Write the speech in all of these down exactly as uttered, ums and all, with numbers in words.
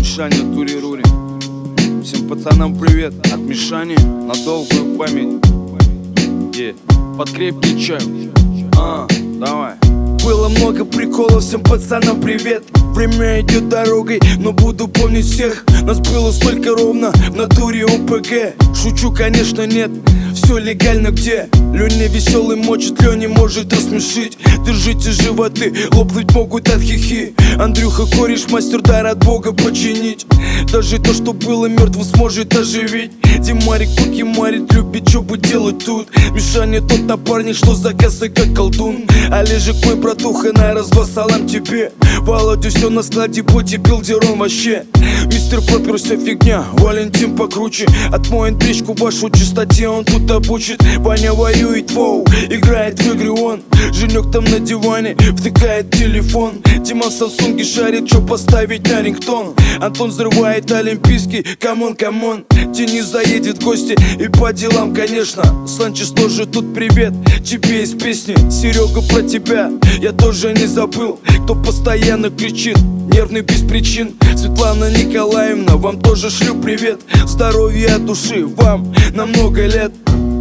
Мишаня Турирури. Всем пацанам привет от Мишани на долгую память. Yeah. Под крепкий чай. А, давай. Было много приколов, всем пацанам привет. Время идет дорогой, но буду помнить всех. Нас было столько ровно в натуре ОПГ. Шучу, конечно, нет, все легально где. Леня веселый мочит, Леня может рассмешить. Держите животы, лопнуть могут от хихи. Андрюха кореш, мастер дар от Бога починить. Даже то, что было мертвым, сможет оживить. Димарик покемарит, любит, что бы делать тут. Мишаня тот напарник, что за кассой как колдун. Олежек мой братуха, на раз-два салам тебе. Володя все на складе, бодибилдер он вообще. Мистер Пропер вся фигня, Валентин покруче. Отмоет бричку вашу чистоте, он тут обучит. Ваня воюет, воу, играет в игры он. Женек там на диване, втыкает телефон. Дима в Самсунге шарит, что поставить на рингтон. Антон взрывает олимпийский, камон, камон. Денис заедет в гости и по делам, конечно. Санчес тоже тут привет, тебе из песни. Серега, про тебя я тоже не забыл. Кто постоянно кричит, нервный без причин. Светлана Николаевна, вам тоже шлю привет. Здоровья от души вам на много лет.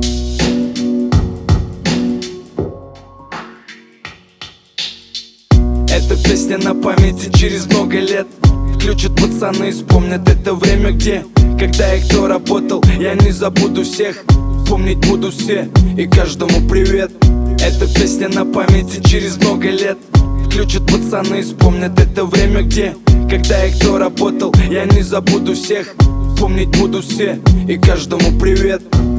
Эта песня на памяти через много лет. Включат пацаны и вспомнят это время, где, когда и кто работал. Я не забуду всех, помнить буду все и каждому привет. Эта песня на памяти через много лет. Включат пацаны и вспомнят это время, где, когда и кто работал. Я не забуду всех, помнить буду все и каждому привет.